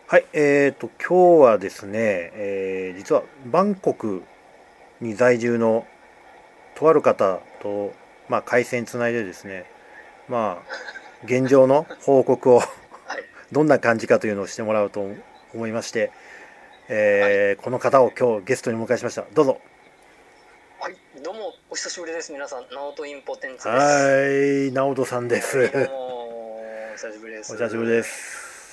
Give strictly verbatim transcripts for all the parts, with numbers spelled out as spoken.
はい、えーと、今日はですね、えー実はバンコクに在住のとある方と、まあ、回線つないでですね、まあ、現状の報告をはい。 どんな感じかというのをしてもらおうと思いまして、 はい。 えーこの方を今日ゲストにお迎えしました。どうぞ。 はい。どうも、お久しぶりです。皆さん、ナオトインポテンツです。 はい、直人さんではい、どうす。 も、お久しぶりでおす。 久しぶりです。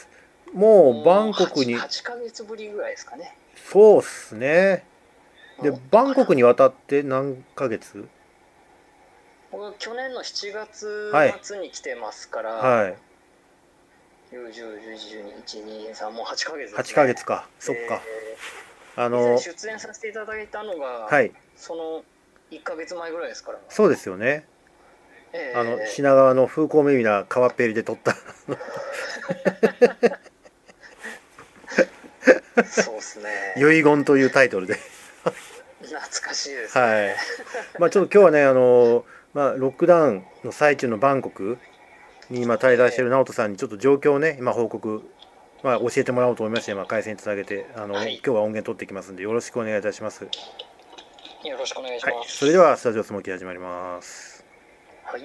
もうバもう、 ンコクはち、 に、 はちかげつぶりぐらいですかね。 そうっすね。で、 もっとバンかな。 コクに渡って何ヶ月？ 僕、去年のしちがつはい、 末に来てますから、 はい。 きゅう、じゅう、じゅういち、じゅうに、いち、に、さん、もうはちかげつです 8ヶね。 月か。そっで、 か。あ以前の、 出演させていただいたのが、 はい。 そのいっかげつまえぐらいですから。 そうですよね。あの、 え品川の風光明媚な川っぺりで撮ったー、そうっすね。 遺言というタイトルで懐かしいですね。 はい。まあちょっと今日はね、あの、まあロックダウンの最中のバンコクに今滞在しているえ直人さんにちょっと状況をね、今報告、まあ教えてもらおうと思いまして、まあ回線つなげて、あの、 ー、はい。 今日は音源取ってきますんで、よろしくお願いいたします。 よろしくお願いしはい。 まそれでは、スす。 タジオスモーキー始まります。 はい。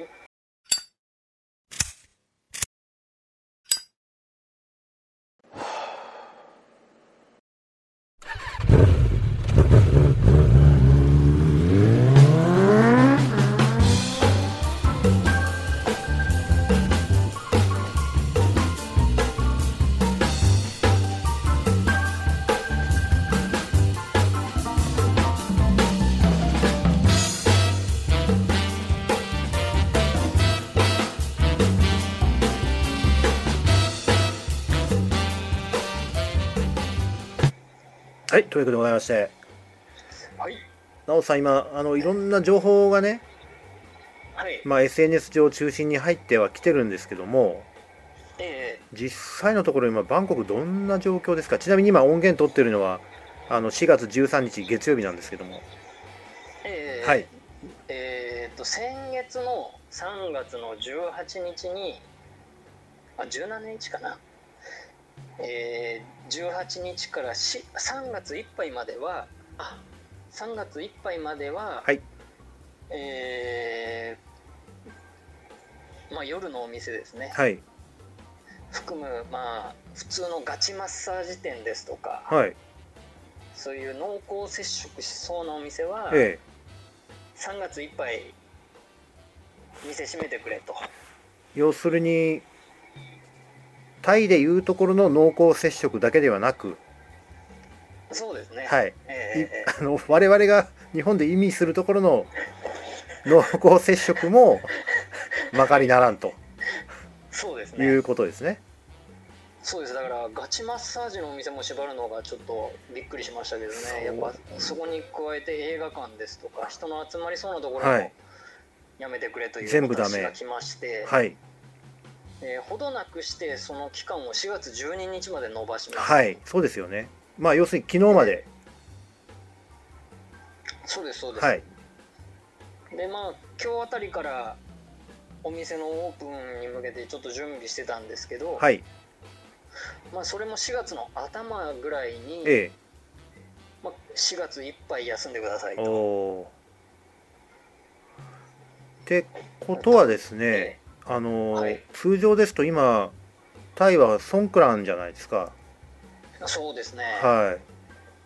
はい。ということでございまして、 はい。 直人さん今、あの、いろんな情報がね、 はい。 まあ エスエヌエス 上を中心に入ってはきてるんですけども、 え実際のところ今バンコクどんな状況ですか？ちなみに今音源取ってるのはあのしがつじゅうさんにち月曜日なんですけども。 ー、えはい。 ー、えーっと、先月のさんがつのじゅうはちにちに、あ、じゅうしちにちかな。えー、じゅうはちにちからしさんがついっぱいまでは、あ、さんがついっぱいまでは、 はい。 えー、まあ夜のお店ですね。 はい。 含む、まあ、普通のガチマッサージ店ですとか、 はい。 そういう濃厚接触しそうなお店は、 ええ。 さんがついっぱい店閉めてくれと。 要するにタイでいうところの濃厚接触だけではなく、 そうですね。 はい。いえあの我々が日本で意味するところの濃厚接触もまかりならんとー、そうですね。 いうことですね。 そうです。だからガチマッサージのお店も縛るのがちょっとびっくりしましたけどね。やっぱそこに加えて映画館ですとか人の集まりそうなところもはい。 やめてくれというお全部ダメ。 達しが来まして、 はい。 えーほどなくしてその期間をしがつじゅうににちまで延ばしますと。 はい。そうですよね。まあ要するに昨日まで。 そうですそうです。 はい。 でまあ今日あたりからお店のオープンに向けてちょっと準備してたんですけど、 はい。 まあ、それもしがつの頭ぐらいに、 ええ。 まあ、しがついっぱい休んでくださいおと。 お。ってことはですね、 えあのはい、 通常ですと今タイはソンクランじゃないですか。 そうですね。 はい。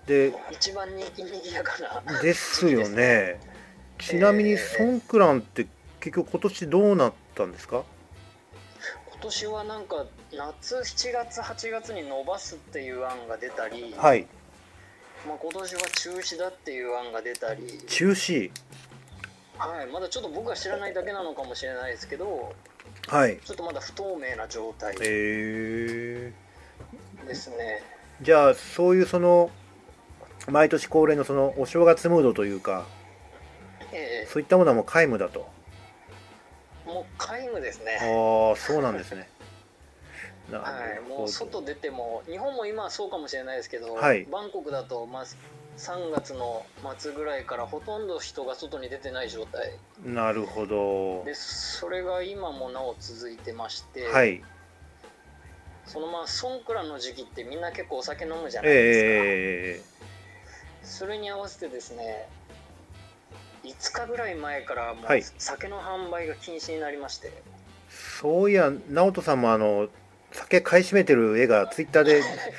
で一番にぎにぎやかなですよ時期ですね。 ね。ちなみにソえンクランって結局今年どうなったんですか？ ー、今年はなんか夏しちがつはちがつに伸ばすっていう案が出たり、 はい。 まあ、今年は中止だっていう案が出たり、 中止。 はい、まだちょっと僕が知らないだけなのかもしれないですけど、 はい。 ちょっとまだ不透明な状態えですね。 ー、じゃあそういうその毎年恒例のそのお正月ムードというかえそういったものはもう皆無だと。 ー、もう皆無ですね。 ああ、そうなんですね。なるはい、もほど。 う外出ても日本も今はそうかもしれないですけど、 はい。 バンコクだとまあさんがつの末ぐらいからほとんど人が外に出てない状態なるほど。 で、それが今もなお続いてまして、 はい。 そのまあソンクラの時期ってみんな結構お酒飲むじゃないですか、 えそれに合わせてですねいつかぐらい前からもうはい酒の販売が禁止になりまして、 ー、そういや直人さんもあの酒買い占めてる絵がツイッターで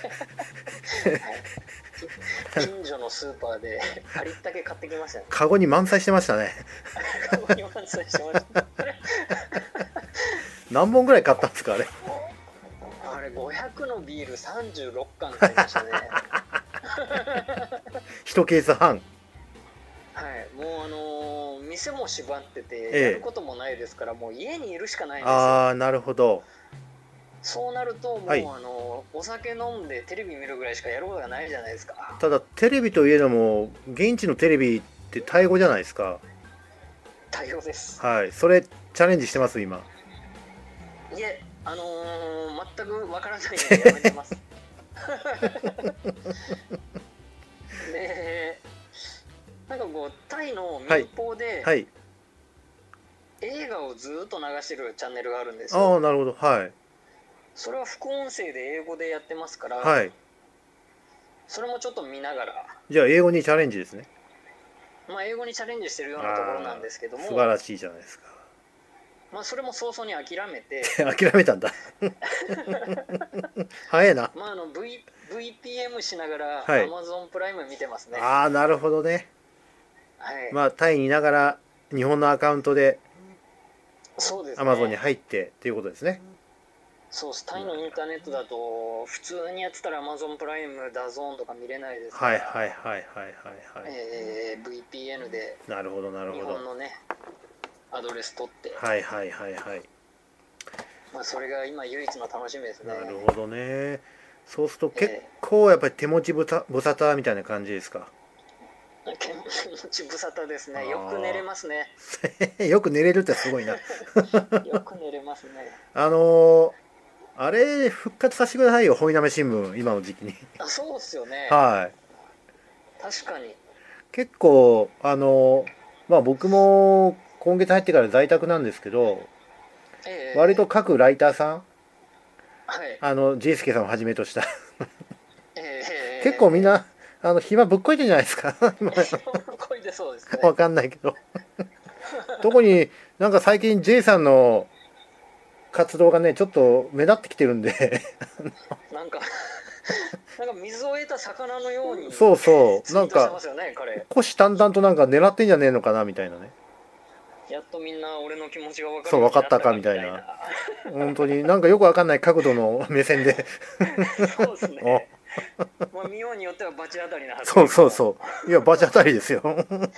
近所のスーパーでありったけ買ってきましたね。 カゴに満載してましたね。 カゴに満載してました何本ぐらい買ったんですかあれ。 あれごひゃくのビールさんじゅうろっかん買いましたね一ケース半。 はい、もうあのー店も縛っててええやることもないですから、もう家にいるしかないんですよ。 ああなるほど。 そうなるともう、 はいあのーお酒飲んでテレビ見るぐらいしかやることがないじゃないですか。 ただテレビといえども現地のテレビってタイ語じゃないですか。 対応です。 はいそれチャレンジしてます今。 いえ、あのー全くわからないんでやめてますでなんかこうタイの民放で、 はい映画をずーっと流してるチャンネルがあるんですあよ。 あなるほどはいそれは副音声で英語でやってますから、 はいそれもちょっと見ながら、 じゃあ英語にチャレンジですね。 まあ、英語にチャレンジしてるようなところなんですけども、 素晴らしいじゃないですか。 まあ、それも早々に諦めて諦めたんだ早いな。 まああの v、ブイピーエム しながらはい Amazon プライム見てますね。 ああなるほどね。 はい、 まあタイにいながら日本のアカウントでそうですね。 Amazon に入ってっていうことですね。 そうです。タイのインターネットだと普通にやってたら Amazon プライム、ダゾーンとか見れないですから、 はいはいはいはいはいはい、 えー ブイピーエヌ でなるほどなる日ほど。 本のねアドレス取って、 はいはいはいはい。 まあ、それが今唯一の楽しみですね。 なるほどね。そうすると結構やっぱり手持ちぶたぶさたみたいな感じですか。 気持ち無沙汰ですね。 あーよく寝れますね。 よく寝れるってすごいな。 よく寝れますね。 あのー、あれ復活させてくださいよ、ほいなめ新聞今の時期に。 あ、そうっすよね。 はい確かに。 結構あのー、まあ僕も今月入ってから在宅なんですけど、 ええ割と各ライターさん、 はい。 あのジェイスケさんをはじめとしたええ結構みんなあの暇ぶっこいてんじゃないですか今こいでそうですね。 わかんないけど特になんか最近 J さんの活動がねちょっと目立ってきてるんでなんかなんか水を得た魚のようにそうそうツイーなんかトしてますよね、彼。 虎視眈々となんか狙ってんじゃねえのかなみたいなね。 やっとみんな俺の気持ちが分かるそうよにな分かったかみたいな本当になんかよくわかんない角度の目線でそうですね。まあ見ようによっては罰当たりなはず。 そうそうそういや罰当たりですよ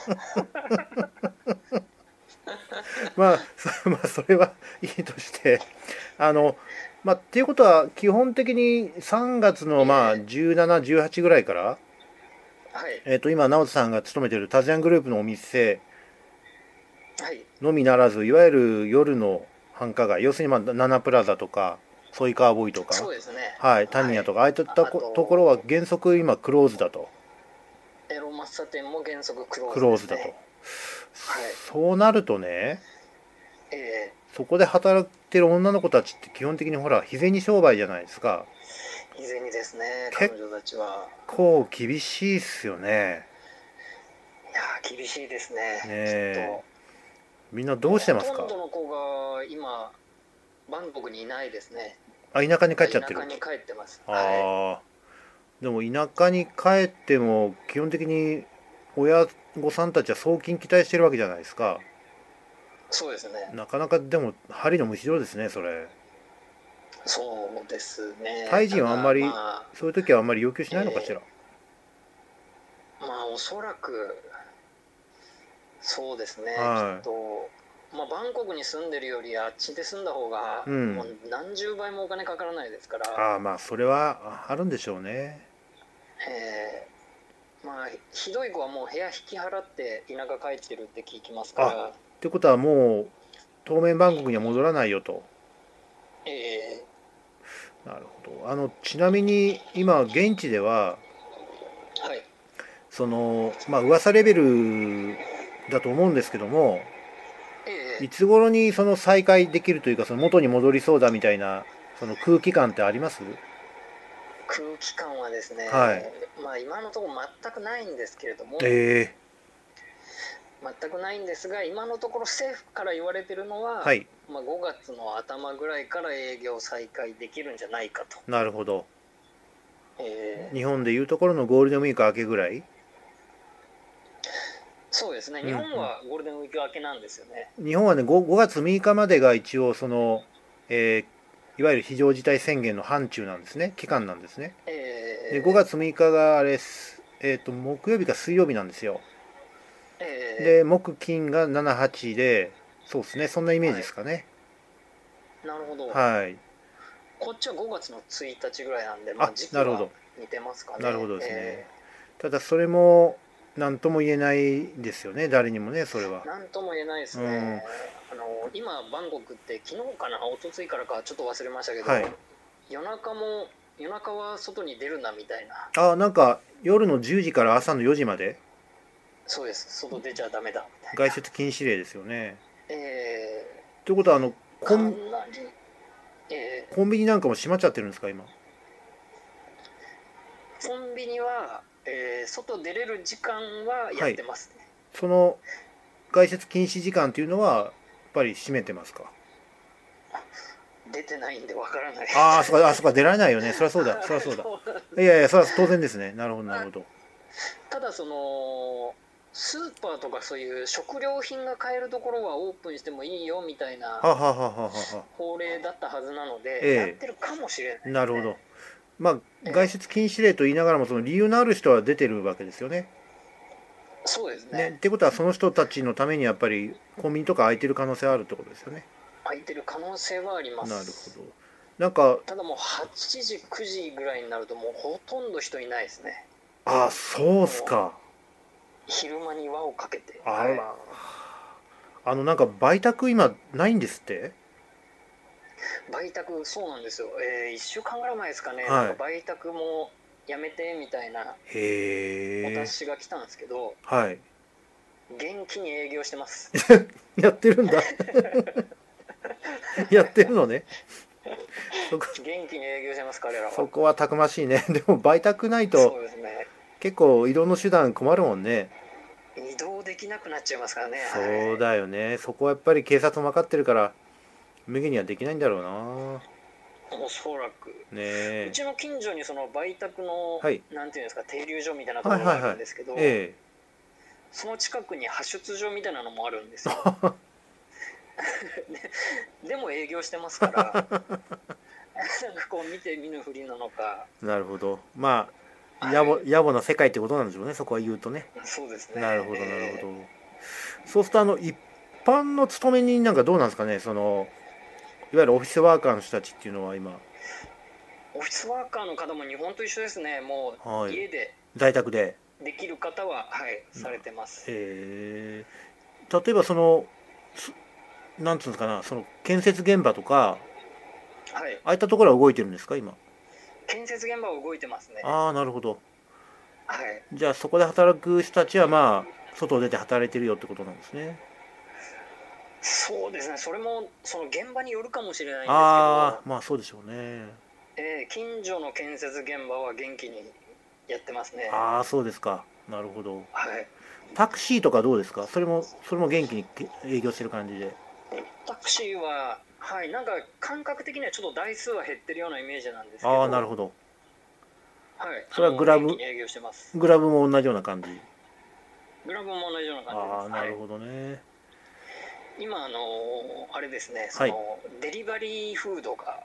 まあそまあそれはいいとしてあのまあっていうことは基本的にさんがつのまあじゅうなな、じゅうはちぐらいからはい。 えっと今直人さんが勤めてるタジアングループのお店はい。 のみならずいわゆる夜の繁華街要するにまあナナプラザとかソイカーボーイとかそうですね。 はいタニヤとかああいったあとところは原則今クローズだとエロマッサ店も原則クローズですね。 クローズだとはい。 そうなるとねえそこで働いてる女の子たちって基本的にほら日銭商売じゃないですか。 ー、以前にですね、 け彼女たちは。 こう厳しいっすよね。 いやー厳しいですね。 ねえきっみんなどうしてますか。 ほとんどの子が今バンコクにいないですね。 あ田舎に帰っちゃってる。 田舎に帰ってます。 あはあでも田舎に帰っても基本的に親御さんたちは送金期待してるわけじゃないですか。 い。そうですね。 なかなかでも針のむしろですねそれ。 そうですね。 タイ人はあんまりただまそういう時はあんまり要求しないのかしら。 あ、まあおそらくそうですね。 はいきっと。まあ、バンコクに住んでるよりあっちで住んだ方が、 うんもう何十倍もお金かからないですから、 ああまあそれはあるんでしょうね。 えーまあひどい子はもう部屋引き払って田舎帰ってるって聞きますから、 ってことはもう当面バンコクには戻らないよと。 えなるほど。あのちなみに今現地ではーはいそのまあ噂レベルだと思うんですけども、 えーいつ頃にその再開できるというかその元に戻りそうだみたいなその空気感ってあります？ 空気感はですね、 はい、 まあ今のところ全くないんですけれども、 え全くないんですが、今のところ政府から言われてるのは、 ー、はい、 まあ、ごがつの頭ぐらいから営業再開できるんじゃないかと。 なるほど。 えー日本でいうところのゴールデンウィーク明けぐらい？ そうですね、 うん日本はゴールデンウィーク明けなんですよね。 うん、日本はね 5, ごがつむいかまでが一応その、えーいわゆる非常事態宣言の範疇なんですね、期間なんですね。で5 え月むいかがあれ、えーと木曜日か水曜日なんですよ。 ーえで木金がしちはちで、そうですね、そんなイメージですかね。 ーなるほど。 はい。 こっちはごがつのついたちぐらいなんで、まあ、 あ、 時期はなるほど。 似てますかね。 なるほどですね。 えただそれも何とも言えないですよね、誰にもね、それは。 ー、なんとも言えないですね。 うん。 あの今バンコクって昨日かな一昨日からかちょっと忘れましたけど、 はい。 夜中も夜中は外に出るなみたいな。 あ、なんか夜のじゅうじから朝のよじまでそうです、外出ちゃダメだみたいな。 外出禁止令ですよね。 えということはあのー、かなコン、 り、えコンビニなんかも閉まっちゃってるんですか今？ ー、コンビニは、えー、外出れる時間はやってますね。 その外出禁止時間っていうのはやっぱり閉めてますか？ 出てないんでわからない。 ああ、そっか、あ、そっか、出られないよね。そりゃそうだ、そりゃそうだ。いやいや、それは当然ですね。なるほど、なるほど。 ただそのスーパーとかそういう食料品が買えるところはオープンしてもいいよみたいなはははははは。 法令だったはずなので、 ええ、 やってるかもしれないですね。 なるほど。まあ、 ええ、 外出禁止令と言いながらも、その理由のある人は出てるわけですよね。 そうですね、っね。 てことは、その人たちのためにやっぱりコンビニとか開いてる可能性はあるってことですよね。 空いてる可能性はありまなるほす。 ど。なんか、 ただもうはちじくじぐらいになるともうほとんど人いないですね。 ああ、そうっすもうか。 昼間に輪をかけて、 あら。 はい、 あの、なんか売卓今ないんですって？ 売卓そうなんですよ。えー、いっしゅうかんぐらい前ですかね、なんかはい。 売卓もやめてみたいなおへえ。 達しが来たんですけど、 はい。 元気に営業してます。 やってるんだ。やってるのね。そこ、 元気に営業してます彼らは。 そこはたくましいね。でも売卓ないとそうですね。 結構移動の手段困るもんね。 移動できなくなっちゃいますからね。 そうだよね。そこはやっぱり警察も分かってるから無限にはできないんだろうな。 はい、おそらく。 ねえ。 うちの近所にその売卓の、 はい。 なんていうんですか、停留所みたいなところがあはいはいはい。 るんですけど、 えその近くに派出所みたいなのもあるんですよ。で、でも営業してますから、なんかこう見て見ぬふりなのか。 え。なるほど。まあ、 はい、 野暮、野暮な世界ってことなんでしょうね。そこは言うとね。 そうですね。 なるほど、なるほえど。そうすると、あの、一般の勤め人なんかどうなんですかね。その、いわゆるオフィスワーカーの人たちっていうのは今、 ー、オフィスワーカーの方も日本と一緒ですね。もはい。 う家で在宅で。 できる方は、はい、されてます。 えー、例えばその、すなんつうんですかな、その建設現場とか、 はい、 ああいったところは動いてるんですか、今？ 建設現場は動いてますね。 ああ、なるほど。 はい。 じゃあそこで働く人たちはまあ、外出て働いてるよってことなんですね。 そうですね。それもその現場によるかもしれないんですけど、 ああ、まあそうでしょうね。 えー近所の建設現場は元気にやってますね。 ああ、そうですか。なるほど。 はい。 タクシーとかどうですか？それも、それも元気に営業してる感じで。 タクシーは、はい、なんか感覚的にはちょっと台数は減ってるようなイメージなんですけああ、なるど、 ほど。 はい、 それはグラブ、 元気に営業してます。 グラブも同じような感じ。 グラブも同じような感じでああ、 す。はい。 なるほどね。 今あのあれですね、そはい。 のデリバリーフードが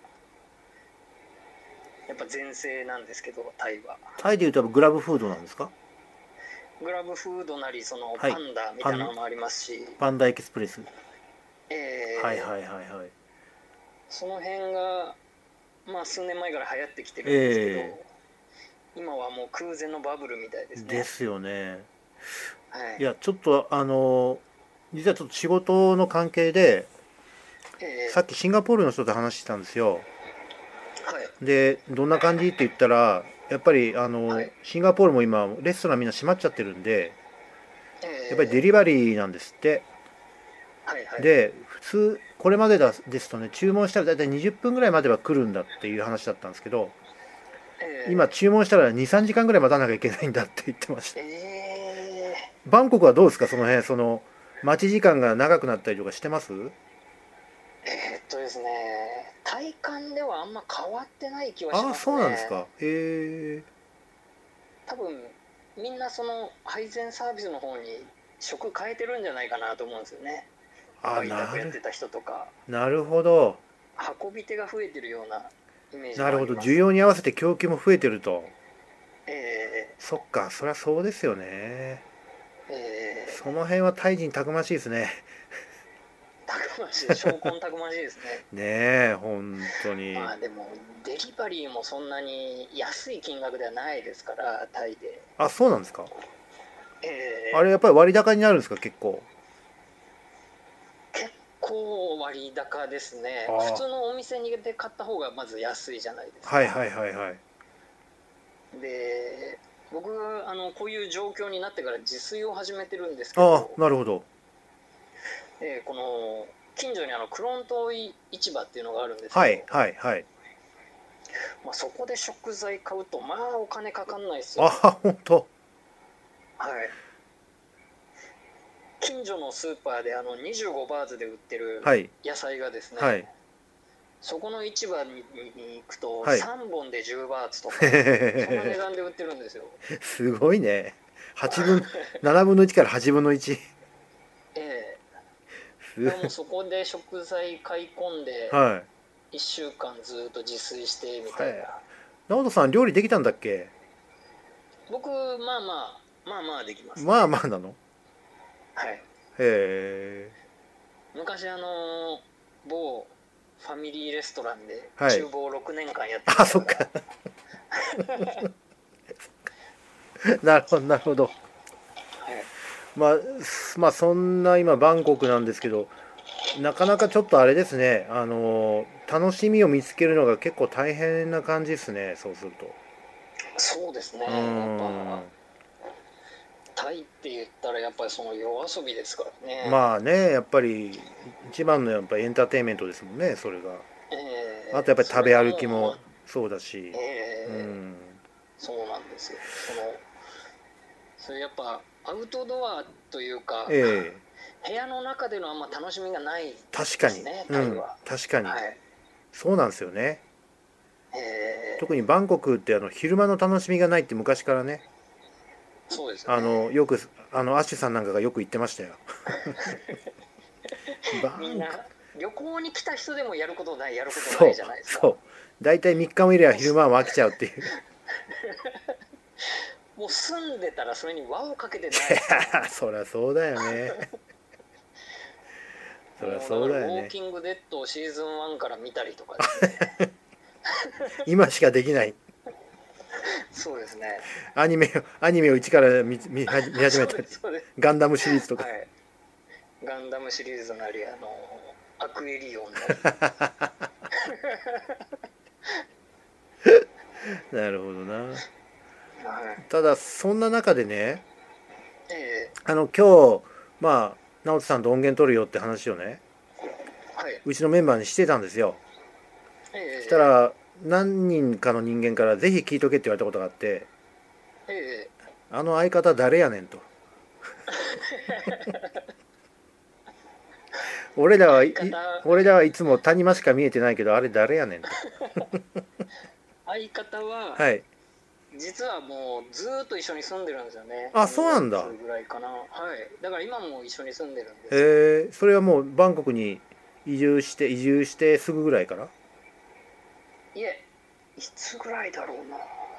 やっぱ全盛なんですけど、タイは。 タイでいうとグラブフードなんですか？ グラブフードなりそのはい。 パンダみパン、 たいなのもありますし、 パンダエキスプレス。はいえー、 はいはいはい。 その辺がまあ数年前から流行ってきてるんですけど、 え今はもう空前のバブルみたいですね。 ですよね。 はい。 いや、ちょっとあの、実はちょっと仕事の関係で、さえっきシンガポールの人と話してたんですよ。 ー、はいで、どんな感じって言ったら、やっぱりあの、 はいシンガポールも今、レストランみんな閉まっちゃってるんで、やっぱりデえリバリーなんですって。 ー、はいはい。 で、 すこれまでだですとね、注文したらだいたいにじゅっぷんぐらいまでは来るんだっていう話だったんですけど、 えー、 今注文したらにさんじかんぐらい待たなきゃいけないんだって言ってました。 えバンコクはどうですか、その辺、その待ち時間が長くなったりとかしてます？ ー、えーっとですね、体感ではあんま変わってない気はしああ、 ますそうなんですね。 か。へえ。 多分みんなその配膳サービスの方に食変えてるんじゃないかなと思うんですよね。 ああ、 バイなるトやってた人とかなるほど。 運び手が増えてるようなイメージなるほど。 もあります。 需要に合わせて供給も増えてると。 えそっか、そりゃそうですよね。 ー、えその辺は大人たくましいですね。 ー、たくましい、証拠たくましいですね。 ねえ、本当に。 まあでもデリバリーもそんなに安い金額ではないですからタイで。 あ、そうなんですか。 えあれやっぱり割高になるんですか、結構。 ー、結構割高ですね。 ああ、 普通のお店にで買った方がまず安いじゃないですか。 はいはいはいはい。 で僕あのこういう状況になってから自炊を始めてるんですけああ、 ど、 なるほど。 えーこの近所にあのクロント市場っていうのがあるんですけど、 はいはいはい。 まあ、そこで食材買うとまあお金かかんないですあよ。 あ、本当。 はい。近所のスーパーであのにじゅうごバーツで売ってるはい野菜がですね、 はい。 そこの市場にに行くとはいさんぼんでじゅうバーツとか、そんな値段で売ってるんですよ。 すごいね。はちぶん、ななぶんのいちからはちぶんのいち。 えすえ、でもそこで食材買い込んではい。 いっしゅうかんずっと自炊してみたはい。 いな。 直人さん、料理できたんだっけ？ 僕まあまあまあまあできますね。 まあまあなの。 はい。 へえ。 昔あの某ファミリーレストランではい。 厨房ろくねんかんやってまあ、 したかそっか。なるほど、なるほど。 ら。はい。 まあ、すまあ、そんな今、バンコクなんですけど、なかなかちょっとあれですね、あの、楽しみを見つけるのが結構大変な感じですね、そうすると。 そうですね。 うーやっぱん。 タイって言ったらやっぱりその夜遊びですからね。 まあね、やっぱり、一番のやっぱエンターテインメントですもんね、それが。あとやっぱり食べえーそれがもうま歩きもそうだし。うえーん。 そうなんですよ。そのそれやっぱアウトドアというかええ、 部屋の中でのあんま楽しみがない確かに。 ですね、 うん、 タイは。 確かに。 はい。 そうなんですよね。 え特にバンコクってあの昼間の楽しみがないって昔からね、 ーそうですよあのね。 よくあのアッシュさんなんかがよく言ってましたよ。バンコみんな旅行に来た人でもやることないやることそうないじゃないですか。 そう。大体みっかもいればもう昼間は飽きちゃうっていう。 もう住んでたらそれに輪をかけてないですかそりゃそうだよね。そら。 りゃもうだから「ウそうだよね。 ォーキングデッド」をシーズンワンから見たりとかですね。 今しかできないそうですね。 アニメをアニメを一から見見は見始そうめたり、 ですそうです。 ガンダムシリーズとか。 はい。ガンダムシリーズなりあのアクエリオンなり。 なるほどな。 はい。 ただそんな中でね、 えあの今日まあ直人さんと音源取るよって話をね、 ー、はい。 うちのメンバーにしてたんですよ。そしたえら何人かの人間からぜひ聞いとけって言われたことがあって、 ー、えあの相方誰やねんと。俺らはいー、相方俺らはいつも谷間しか見えてないけどあれ誰やねんと。 相方ははい。 実はもうずーっと一緒に住んでるんですよね。 あ、そうなんだ。 にがつぐらいかな。はい。だから今も一緒に住んでるんですよ。 えー、それはもうバンコクに移住して移住してすぐぐらいから。 いえ、いつぐらいだろうな。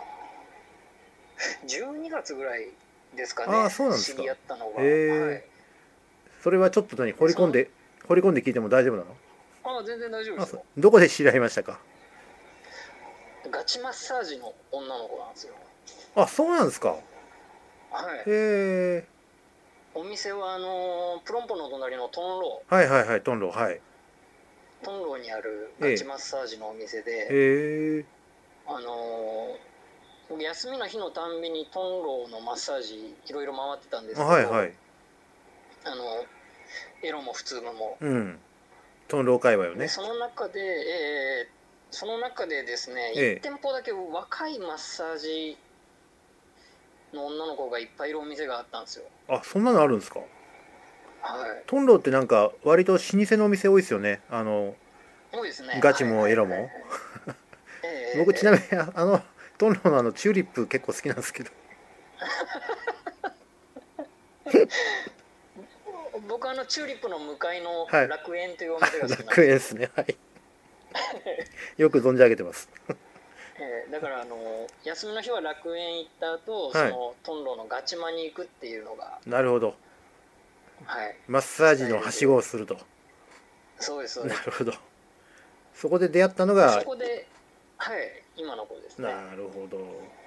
じゅうにがつぐらいですかね。 ああ、そうなんですか。 知り合ったのが。 へえ、 はい。 それはちょっと何掘り込んで掘り込んで聞いても大丈夫なの？ ああ、全然大丈夫であ、そすよ。 どこで知り合いましたか？ ガチマッサージの女の子なんですよ。 あ、そうなんですか。 はい。 へえ、 お店はあのプロンポの隣のトンロはいはいはい、トンロ、はい。 ー、トンローにあるええ、 ガチマッサージのお店で、 へえ、 あの僕休みの日のたんびにトンローのマッサージいろいろ回ってたんですけど、 はいはい。 あのエロも普通のもうん。 トンロー界隈をね。 でその中で、えーその中でですね、 ええいち店舗だけ若いマッサージの女の子がいっぱいいるお店があったんですよ。 あ、そんなのあるんですか。 はいトンローってなんか割と老舗のお店多いですよね。あの多いですね。 ガチもエロも。 はいはいはいはいええ僕ちなみにああのトンローのあのチューリップ結構好きなんですけど。 僕あのチューリップの向かいのはい楽園というお店が好きなんです。 楽園ですね。はい。よく存じ上げてます。 えーだからあの休みの日は楽園行った後、 はいそのトンロのガチマに行くっていうのが、 なるほど。 はい、 マッサージのはしごをすると。 そうですそうです。 なるほど。そこで出会ったのそが、 こで、はい、今の子ですね。 なるほど。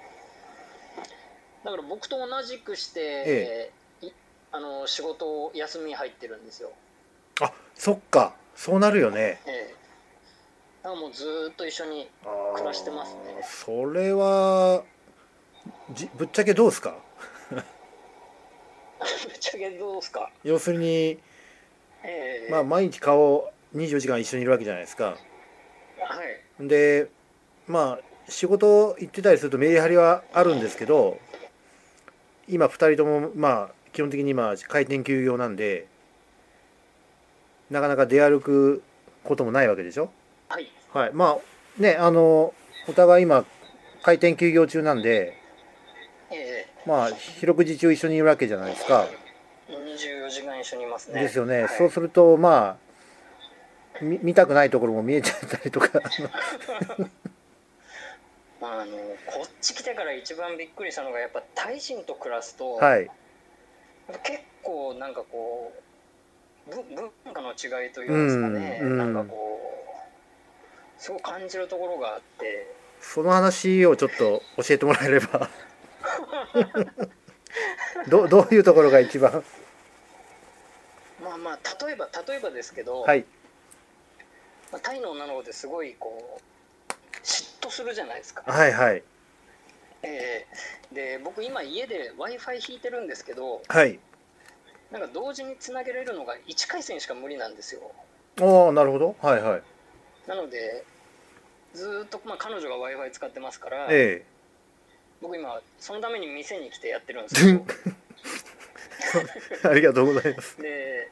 だから僕と同じくして、 えいあの仕事を休み入ってるんですよ。 あ、そっか。そうなるよね。 ええだからもうずーっと一緒にあー暮らしてますね。 それはじぶっちゃけどうですか。 ぶっちゃけどうですか。 要するに、 ええまあ、毎日顔にじゅうよじかん一緒にいるわけじゃないですか。 はいで、まあ仕事行ってたりするとメリハリはあるんですけど、今ふたりともまあ基本的に今開店休業なんで、なかなか出歩くこともないわけでしょ。 はいはい、まあね、あのお互い今開店休業中なんで、 えまあ四六時中一緒にいるわけじゃないですか。 えにじゅうよじかん一緒にいますね。 ですよね。 はいそうするとまあ見見たくないところも見えちゃったりとか。 まあ、あのこっち来てから一番びっくりしたのが、やっぱタイ人と暮らすと、 はい。 結構なんかこうぶ文化の違いというんですかね、 うんうんなんかこうすごく感じるところがあって、 その話をちょっと教えてもらえれば。どどういうところが一番。 まあまあ例えば例えばですけど、 はいまあ、タイの女の子ってすごいこう嫉妬するじゃないですか。 はいはいえーで僕今家で w i f i 引いてるんですけど、 はいなんか同時につなげれるのがいち回線しか無理なんですよ。 ああ、なるほど。はいはい。 なのでずーっと、まあ、彼女が w i f i 使ってますから、 え僕今そのために店に来てやってるんですよ。 え。ありがとうございます。 で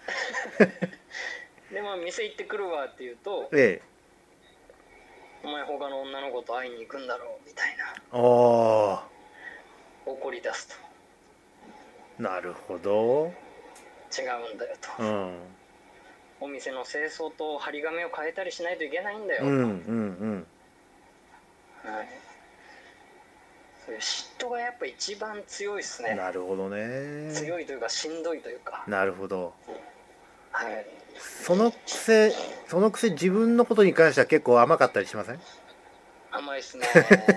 でまあ店行ってくるわって言うと、 ええ。 お前他の女の子と会いに行くんだろうみたいなあ怒り出すと、 あ、なるほど。 違うんだよと、 うん。 お店の清掃と張り紙を変えたりしないといけないんだよと、 うんうんはい、そういう嫉妬がやっぱ一番強いですうん。 ね。 なるほどね。 強いというかしんどいというか、 なるほど。 はいそのくせ、そのくせ自分のことに関しては結構甘かったりしません？ 甘いっすね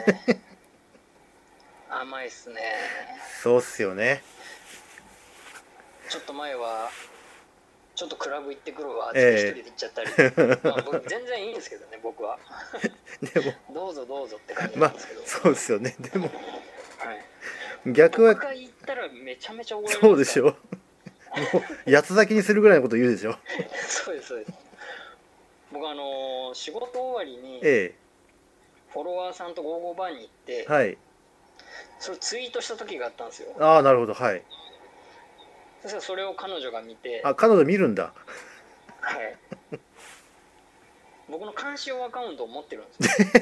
甘いっすね。 そうっすよね。 ちょっと前はちょっとクラブ行ってくるわってええ一人で行っちゃったり、まあ、僕全然いいんですけどね僕はでも、 どうぞどうぞって感じまあなんですけど、 そうですよね。でもはい、 逆は僕が行ったらめちゃめちゃ怒られそうますから。 でしょ。もう八つ咲きにするぐらいのこと言うでしょ。 そうですそうです。僕あのー仕事終わりにえフォロワーさんとゴーゴーバーに行って、 え。はい。 それツイートした時があったんですよ。 ああ、なるほど。はい。 そしたらそれを彼女が見て、 あ、彼女見るんだ。 はい僕の監視用アカウントを持ってるんですよ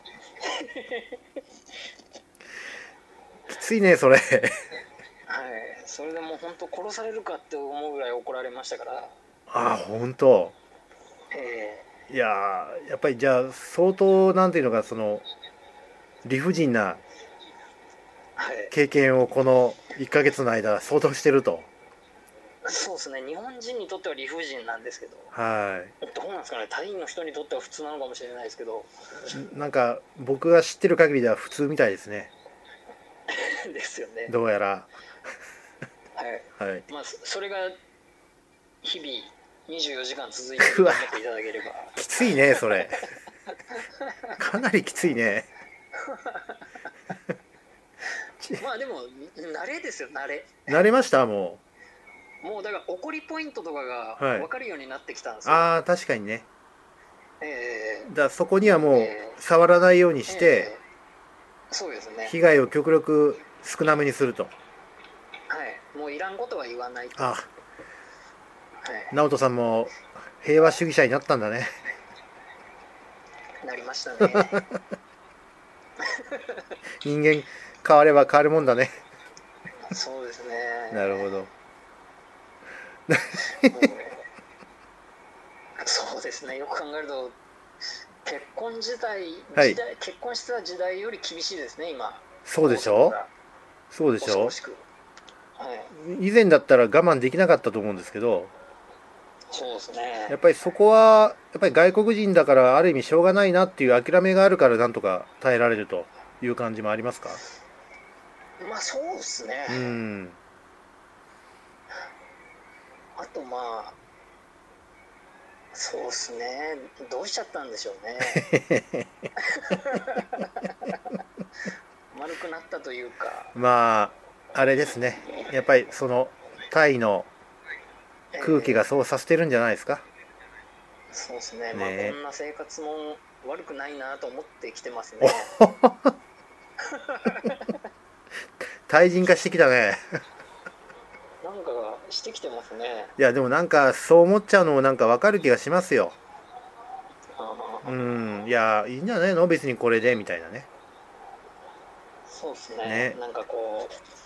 きついね、それ。 はい、それでもう本当殺されるかって思うぐらい怒られましたから、 ああ、本当。 えいやー、やっぱりじゃあ相当なんていうのか、その理不尽なーはい、 経験をこのいっかげつの間相当してると。 そうですね。日本人にとっては理不尽なんですけど、 はどうなんですかね。タイの人にとっては普通なのかもしれないですけどい。なんか僕が知ってる限りでは普通みたいですね。 ですよね。 どうやら。 はい。 はい。 まあそそれが日々にじゅうよじかん続いてると思っていただければ。 きついね、それ。かなりきついね。 まあでも慣れですよ、慣れ。 慣れましたももうだから怒りポイントとかがはい分かるようになってきたんですよ。 ああ、確かにね。 えだからそこにはもうえー触らないようにえして、 えーそうですね。 被害を極力少なめにすると。 はい。もういらんことは言わないと。はあ、 い。 直人さんも平和主義者になったんだね。 なりましたね。 人間変われば変わるもんだね。 そうですね。 なるほど。 もうそうですね。よく考えると結婚自体、 はい時代結婚してた時代より厳しいですね今。 そうでしょそうでしょ恐ろしく。はい。 以前だったら我慢できなかったと思うんですけど、 そうですね。 やっぱりそこはやっぱり外国人だからある意味しょうがないなっていう諦めがあるからなんとか耐えられるという感じもありますか？ まあそうですね。 うん。 あとまあそうですね。どうしちゃったんでしょうね。丸くなったというか。 まああれですね。やっぱりそのタイの空気がそうさせてるんじゃないですか。 えーそうですね。 ねまあこんな生活も悪くないなと思ってきてますね。 対人化してきたね。 なんかしてきてますね。 いやでもなんかそう思っちゃうのもなんかわかる気がしますよ。 あーうん。いやいいんじゃないの別にこれでみたいなね。 そうですね。 ねなんかこ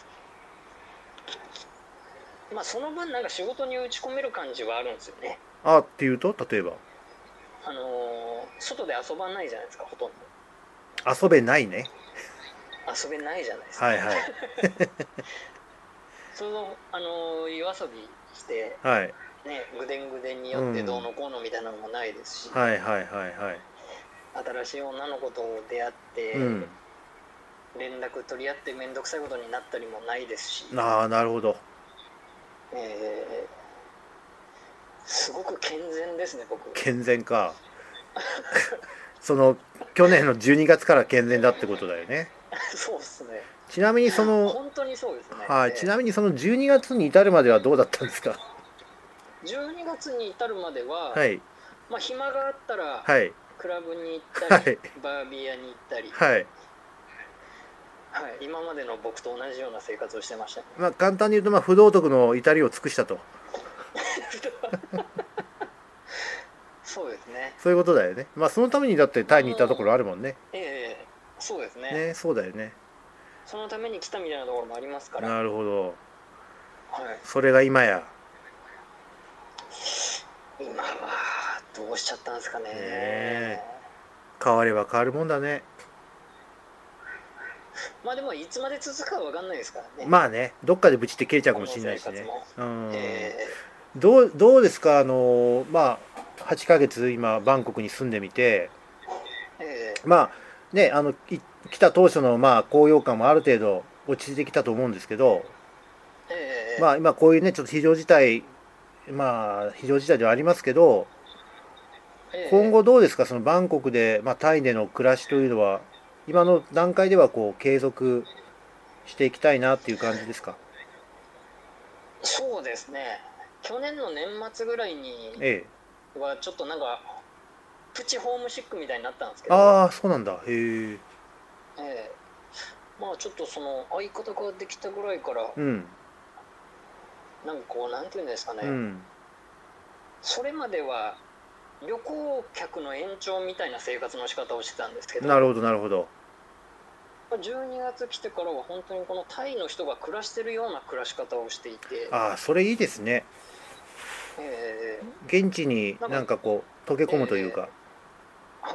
う、まあその分なんか仕事に打ち込める感じはあるんですよね。 あっていうと例えばあのー外で遊ばないじゃないですか、ほとんど。 遊べないね。 遊べないじゃないですか。 はいはいその、あのー夜遊びしてはいね、ぐでんぐでんによってどうのこうのみたいなのもないですし、 はいはいはいはい。 新しい女の子と出会って、 うん。 連絡取り合って面倒くさいことになったりもないですし、 ああなるほど。 えーすごく健全ですね、僕。 健全か。その去年のじゅうにがつから健全だってことだよね。 そうですね。 ちなみにその本当にそうですね。 はい、 えーちなみにそのじゅうにがつに至るまではどうだったんですか？ じゅうにがつに至るまでは、 はいまあ、暇があったら、 はいクラブに行ったり、 はいバービー屋に行ったり、 はい。 はい、今までの僕と同じような生活をしてましたね。 まあ簡単に言うとまあ不道徳の至りを尽くしたと。 そうですね。 そういうことだよね。まあそのためにだってタイに行ったところあるもんね。 ええそうですね。 ね、そうだよね。 そのために来たみたいなところもありますから。はなるほど。 い。 それが今や。 今はどうしちゃったんですかね。 ね変われば変わるもんだね。 まあでもいつまで続くかは分かんないですからね。 まあね、どっかでブチって切れちゃうかもしれないしねこの生。 うん。 えどうどうですか、あのまあはちかげつ今バンコクに住んでみて、 ええまあね、あのい来た当初のまあ高揚感もある程度落ち着いてきたと思うんですけど、 ええまあ今こういうねちょっと非常事態、まあ非常事態ではありますけど、 ええ今後どうですか、そのバンコクで、まあ、タイでの暮らしというのは今の段階ではこう継続していきたいなっていう感じですか？ そうですね。去年の年末ぐらいにええ。 はちょっとなんかプチホームシックみたいになったんですけど、 ああそうなんだ。へえ。 ええまあちょっとその相方ができたぐらいから、 うんなんかこうなんていうんですかね、 うんそれまでは旅行客の延長みたいな生活の仕方をしてたんですけど、 なるほどなるほど。 じゅうにがつ来てからは本当にこのタイの人が暮らしてるような暮らし方をしていて、 ああそれいいですね。 え現地になんかこう溶け込むというか。 ー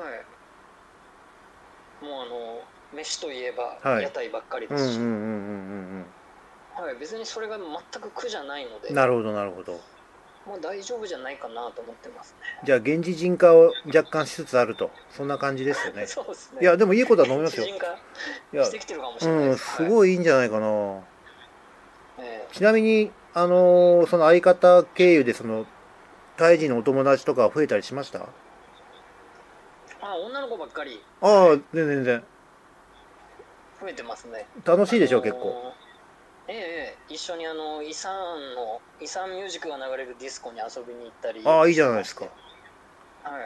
はいもうあの飯といえばはい屋台ばっかりうんですし、 うんうんうんうんはい、別にそれが全く苦じゃないので、 うん。なるほどなるほど。 もう大丈夫じゃないかなと思ってますじゃあ現地人化を若干しつつあると、そんな感じですよね。 ね。 そうですね。 いやでもいいことだと思いますよ。 知人化いやしてきてるかもしれないうんです。 すごいいいんじゃないかな。 はいえちなみにあのーその相方経由でそのタイ人のお友達とか増えたりしました？ ーあ女の子ばっかりああ全然全然増えてますね。 楽しいでしょ、 あのー結構。 ええ一緒にあのイサーンのイサーンミュージックが流れるディスコに遊びに行ったりああ、いいじゃないですか。 はい。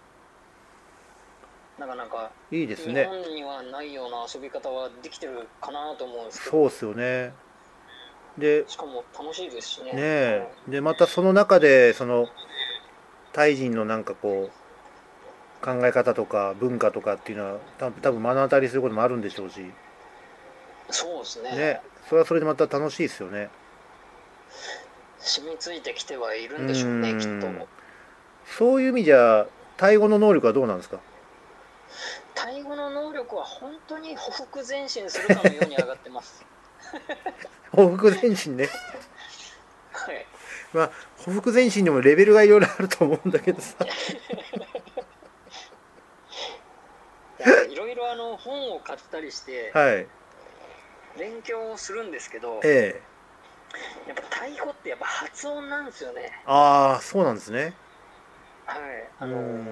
なかなかいいですね。 日本にはないような遊び方はできてるかなと思うんですけど。 そうっすよね。で、 しかも楽しいですしね。 ねえ、でまたその中でそのタイ人のなんかこう考え方とか文化とかっていうのは多分多分目の当たりすることもあるんでしょうし、 そうですね。 ね、それはそれでまた楽しいですよね。 染みついてきてはいるうんでしょうね、きっと。 ーん、そういう意味じゃタイ語の能力はどうなんですか？ タイ語の能力は本当にほふく前進するかのように上がってます。 ほふく前進ね。 はい。 まあほふく前進でもレベルがいろいろあると思うんだけどさ。 いやいろいろあの本を買ったりしてはい。 勉強をするんですけど、 ええ。 やっぱタイ語ってやっぱ発音なんですよね。 ああ、そうなんですね。 はい。あのうん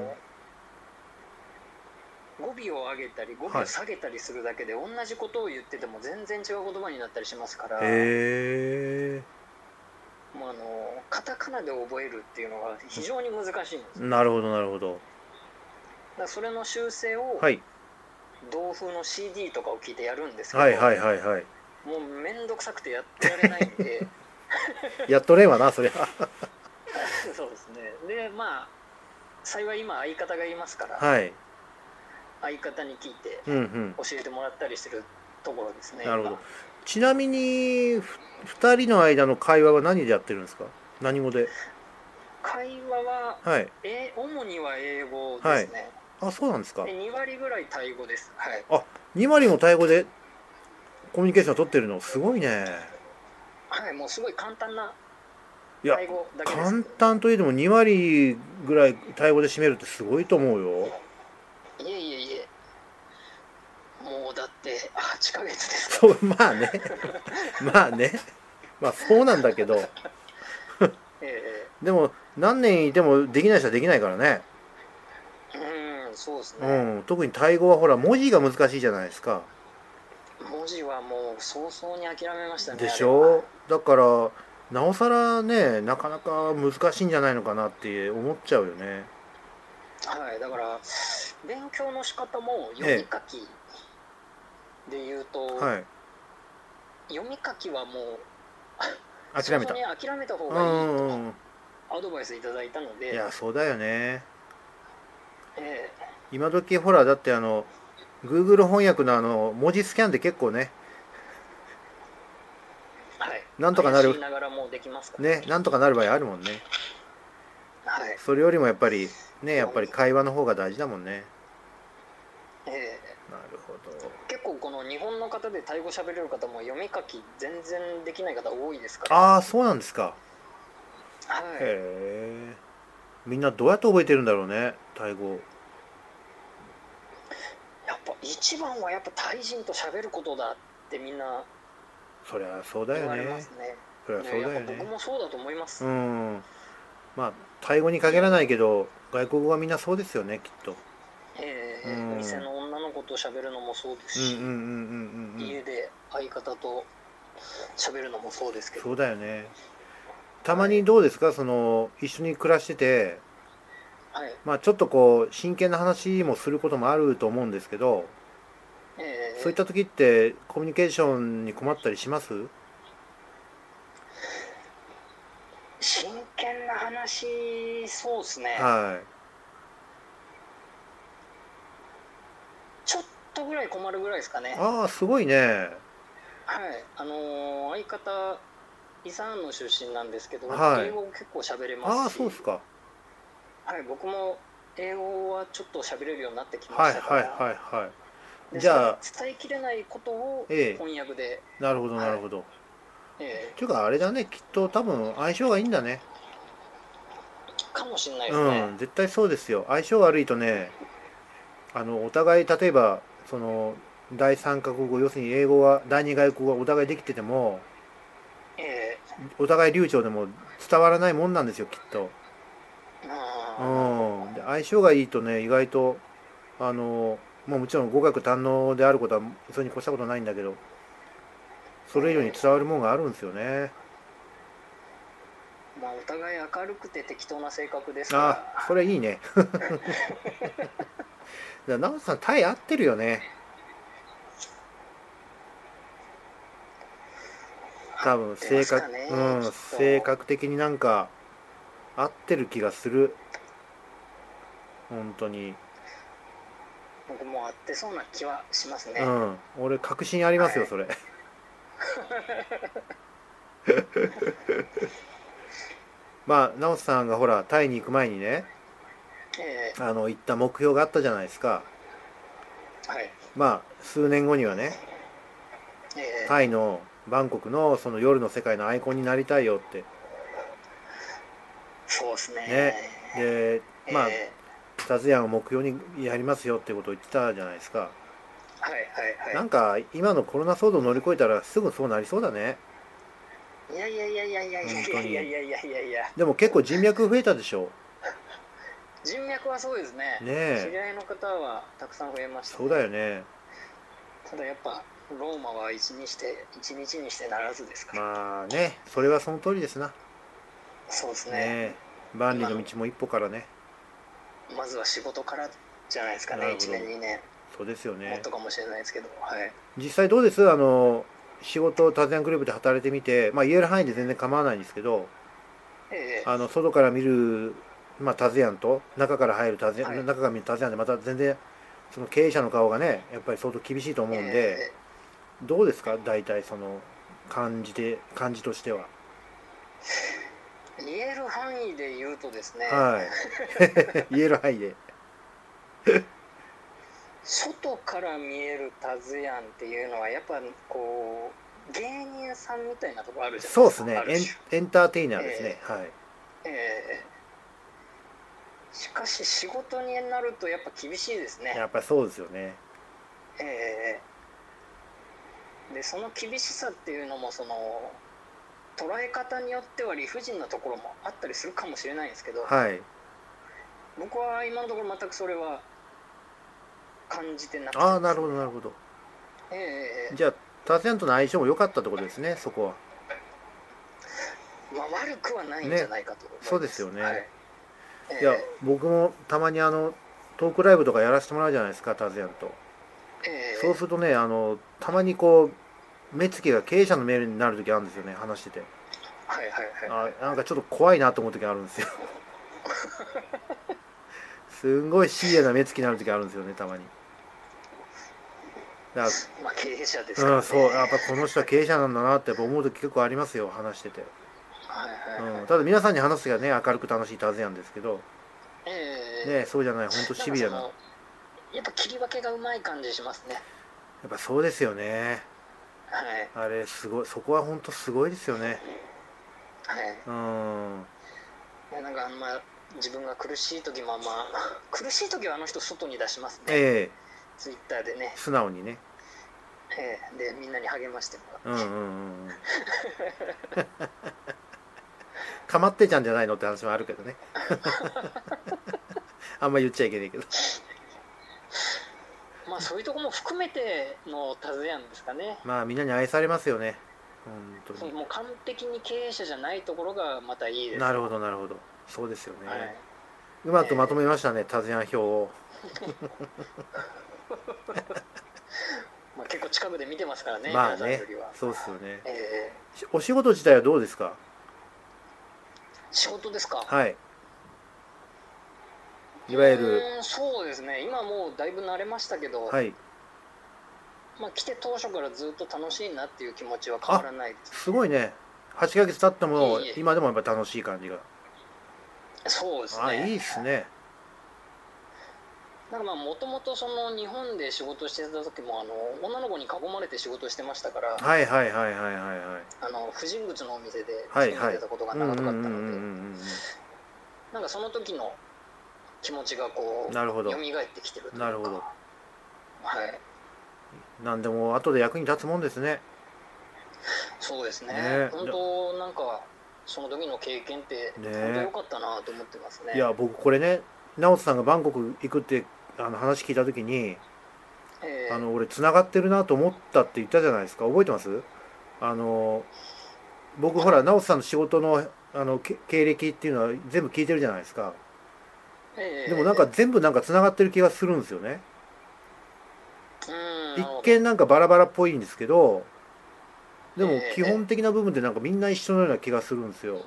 語尾を上げたり語尾を下げたりするだけで同じことを言ってても全然違う言葉になったりしますから、 へえ。 もうあのカタカナで覚えるっていうのが非常に難しいんですよ。 なるほどなるほど。 だからそれの修正をはい同風の シーディー とかを聞いてやるんですけど、 はいはいはいはい。 もうめんどくさくてやってられないんでやっとれんわなそりゃ。 そうですね。でまあ幸い今相方がいますから、 はい。 相方に聞いてうんうん。 教えてもらったりしてるところですね。 なるほど。ちなみにふ二人の間の会話は何でやってるんですか？何語で？ 会話は、 はいえ主には英語はい。 ですね。 あ、そうなんですか。 でに割ぐらいタイ語です。はい。 あ、に割もタイ語でコミュニケーションを取ってるのすごいね。 はい、もうすごい簡単ないや、 タイ語だけです簡けどね。 単といえどもに割ぐらいタイ語で占めるってすごいと思うよ。 いえいえいえ、もうだってはちかげつですかそう、まあね。まあね。まあそうなんだけど、 ら。えでも何年いてもできない人はできないからね。 えうん、そうですうね。 ん、特にタイ語はほら文字が難しいじゃないですか。 文字はもう早々に諦めましたね、 であれは。 しょ？だからなおさらね、なかなか難しいんじゃないのかなって思っちゃうよね。 はい、だから勉強の仕方も読みえ書きで言うと、 え、はい。 読み書きはもう諦めた。 早々に諦めた方うがいいとんうん。 アドバイスいただいたので、 いや、そうだよね。 え今時ほらだってあの Google 翻訳のあの文字スキャンで結構ね、 ーはい、 なんとかなる怪しいながらもできますからね、なんとかなる場合あるもんね。 はい、 それよりもやっぱりね、やっぱり会話の方が大事だもんね。 えなるほど。 ー結構この日本の方でタイ語喋れる方も読み書き全然できない方多いですから、 ああ、そうなんですか。 はい、 へえ。みんなどうやって覚えてるんだろうね、タイ語。 やっぱ一番はやっぱタイ人と喋ることだってみんなそりゃそうだ言われよね。 ますね。 そりゃそうね、やっぱだよね。 僕もそうだと思います。 うん。まあ、タイ語に限らないけど、外国語はみんなそうですよね、きっと。 えーうん。 店の女の子と喋るのもそうですし、 うんうんうんうんうんうん。 家で相方と喋るのもそうですけど、 そうだよね。たまにどうですか、その、一緒に暮らしてて、 はい、 まあちょっとこう、真剣な話もすることもあると思うんですけど、 えーそういった時ってコミュニケーションに困ったりします？ 真剣な話、そうですね。 はい。 ちょっとぐらい困るぐらいですかね。 ああ、すごいね。 はい、あのー相方イサーンの出身なんですけど、 はい。 英語結構喋れまああ、 すし、 そうですか。 はい、僕も英語はちょっと喋れるようになってきまはいしたから、 はいはいはい。 でそれじゃあ、 伝えきれないことをええ、 翻訳で、 なるほどはい、 なるほど。 えていうかあれだね、きっと多分相性がいいんだね。 ーかもしれないですね。 うん、絶対そうですよ。相性悪いとね、あの、お互い、例えば、その、第三カ国語、要するに英語は、第二外国語がお互いできてても、 えお互い流暢でも伝わらないもんなんですよ、きっと。 ー、あーなるほど。 うん。で、相性がいいとね、意外と、あの、もうもちろん語学堪能であることは、それに越したことないんだけど、 それ以上に伝わるものがあるんですよね。 まあお互い明るくて適当な性格ですから。 あ、それいいね。だから直人さんタイ合ってるよね。多分性格、 ね、 うん、性格的になんか合ってる気がする。本当に。 僕も合ってそうな気はしますね。 うん、俺確信ありますよ、はい、それ。まあ直人さんがほらタイに行く前にね、えー、あの行った目標があったじゃないですか。はい。まあ数年後にはね、えー、タイのバンコクのその夜の世界のアイコンになりたいよって。 そうですね。 ね。で、まあ、えー、タズヤンを目標にやりますよってことを言ってたじゃないですか。 はいはいはい。 なんか今のコロナ騒動を乗り越えたらすぐそうなりそうだね。 いやいやいやいやいやいやいやいやいやいやいや。 でも結構人脈増えたでしょ。 人脈はそうですね。ねえ。知り合いの方はたくさん増えました、ね。 そうだよね。 ただやっぱローマは一にして一日にしてならずですから。 まあね、それはその通りですな。 そうですね。 ね、万里の道も一歩からね。 まずは仕事からじゃないですかね。いちねんにねん。 そうですよね。 もっとかもしれないですけど、はい。 実際どうです？あの仕事タズヤングループで働いてみて、まあ言える範囲で全然構わないんですけど、ええ、あの外から見るまあタズヤンと中から入るタズヤン、はい、中から見るタズヤンでまた全然その経営者の顔がねやっぱり相当厳しいと思うんで、えー、どうですか大体その感じで感じとしては。 言える範囲で言うとですね、 はい言える範囲で外から見えるタズヤンっていうのはやっぱこう芸人さんみたいなところあるじゃないですか。 そうですね、エン、エンターテイナーですね、えー、はい、 えー、しかし仕事になるとやっぱ厳しいですね。 やっぱりそうですよね。 えー、でその厳しさっていうのもその捉え方によっては理不尽なところもあったりするかもしれないんですけど、はい、僕は今のところ全くそれは感じてなくて、ね、 ああなるほどなるほど、えー、じゃあタズヤンとの相性も良かったってことですね、そこは。 まあ悪くはないんじゃないかと思います、 ね、そうですよね、はいえー、 いや僕もたまにあのトークライブとかやらせてもらうじゃないですかタズヤンと、えー、そうするとねあのたまにこう目つきが経営者の目になる時あるんですよね、話してて。 はいはいはい、 あなんかちょっと怖いなと思う時あるんですよすんごいシビアな目つきになる時あるんですよね、たまに。 だからまあ経営者ですからね、 うん、そうやっぱこの人は経営者なんだなってやっぱ思う時結構ありますよ、話してて。はいはい、はい、うん、ただ皆さんに話す時はね明るく楽しいタズヤンですけど、えー、ねそうじゃない本当シビアな。 やっぱ切り分けがうまい感じしますね。 やっぱそうですよね。はい。あれすごい、そこは本当すごいですよね。 はい。うん。いやなんかまあ自分が苦しい時もまあ苦しい時はあの人外に出しますね。ええー。ツイッターでね。 素直にね。 ええー、でみんなに励ましてもらって。うんうんうん。 かまってちゃんじゃないのって話もあるけどね。あんま言っちゃいけないけど。 まあそういうところも含めてのタズヤンですかね。 まあみんなに愛されますよね。本当に。 もう完璧に経営者じゃないところがまたいいです。 なるほどなるほど。そうですよね。はい、うまくまとめましたね、えー、タズヤン表を。 まあ結構近くで見てますからね。 まあね。そうですよね、えー。お仕事自体はどうですか？ 仕事ですか？ はい。いわゆるそうですね、今もうだいぶ慣れましたけど、はい、まあ来て当初からずっと楽しいなっていう気持ちは変わらないです。 すごいね。はちかげつ経っても今でもやっぱ楽しい感じが。 そうですね。 あ、いいですね。 なんかまあもともとその日本で仕事してた時もあの女の子に囲まれて仕事してましたから、 はいはいはいはいはいはい。 あの婦人靴のお店で勤めてたことが長かったので、なんかその時の気持ちがこう蘇ってきてるというか。なるほど。はい。 なんでも後で役に立つもんですね。 そうですね。ね、本当なんかその時の経験って本当良かったなと思ってますね。 いや僕これね、直人さんがバンコク行くってあの話聞いた時に、えー、あの俺つながってるなと思ったって言ったじゃないですか。覚えてます？ あの僕ほら直人さんの仕事のあのけ経歴っていうのは全部聞いてるじゃないですか。 ええでもなんか全部なんかつながってる気がするんですよね。 うん、 一見なんかバラバラっぽいんですけど、でもええ基本的な部分でなんかみんな一緒のような気がするんですよ。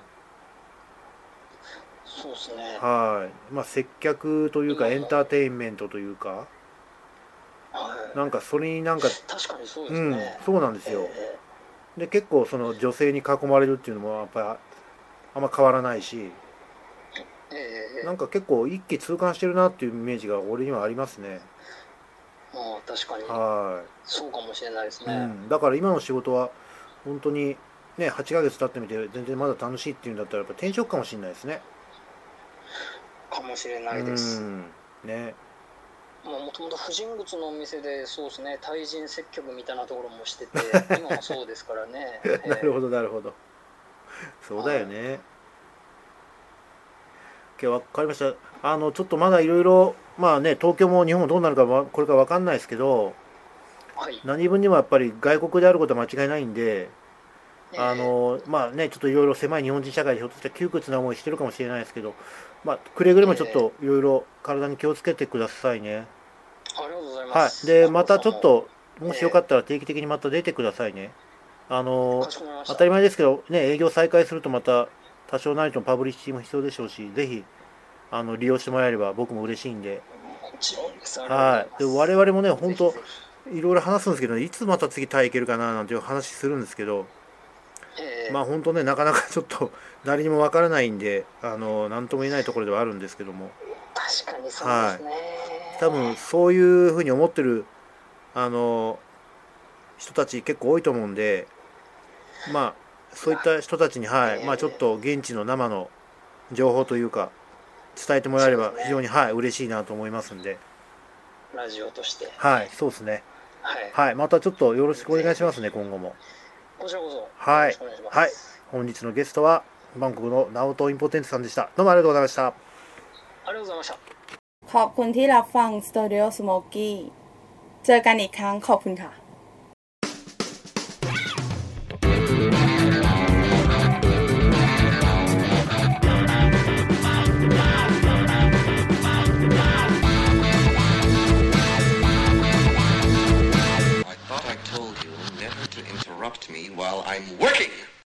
そうですね。 はい。まあ接客というかエン今もターテインメントというか、 はい、 なんかそれになんか、 確かにそうでうん、 すね。 そうなんですよ。 えで結構その女性に囲まれるっていうのもやっぱりあんま変わらないし、 えええなんか結構一気通貫してるなっていうイメージが俺にはありますね。 まあ確かにはそうかもしれないですい。うね。 ん。だから今の仕事は本当にね、はちかげつ経ってみて全然まだ楽しいっていうんだったらやっぱ転職かもしれないですね。 かもしれなういです。 ん。ね。 まあもともと婦人靴のお店でそうですね、対人接客みたいなところもしてて、今もそうですからね。 なるほど。 どなるほど。そうだよね。OK、わかりました。あのちょっとまだいろいろまあね、東京も日本もどうなるかわこれからわかんないですけど、 はい。 何分にもやっぱり外国であることは間違いないんで、 ええあのまあね、ちょっといろいろ狭い日本人社会でひょっとしたら窮屈な思いしてるかもしれないですけど、まあ、くれぐれもちょっといろいろ体に気をつけてくださいね。 ありがとうございまはい。 す。 で、またちょっと、 ももしよかったら定期的にまた出てくださいね。あのかしこまりました。 当たり前ですけど、ね、営業再開するとまた多少なりともパブリシティも必要でしょうし、ぜひあの利用してもらえれば僕も嬉しいんで。 もちろんです。ありがとうござはい。で、 います。 我々もね、本当ぜひぜいろいろ話すんですけど、いつまた次タイ行けるかななんていう話するんですけど、 ひええまあ本当ね、なかなかちょっと誰にもわからないんで、あの何とも言えないところではあるんですけども、 確かにそうですね。 多分そういうふうに思ってるあの人たち結構多いと思うんで、まあそういった人たちに、はい、まあちょっと現地の生の情報というか伝えてもらえれば非常に、はい、嬉しいなと思いますんで、 ラジオとして。 はい、そうですね。 はい。 はい、またちょっとよろしくお願いしますね、今後も。 こちらこそ。 はいよろしくお願いします。 はい、本日のゲストはバンコクのナオトインポテンツさんでした。どうもありがとうございました。 ありがとうございました。 ขอบคุณที่รับฟัง Studio Smoky เจอกันอีกครั้งขอบคุณค่ะ I thought I told you never to interrupt me while I'm working.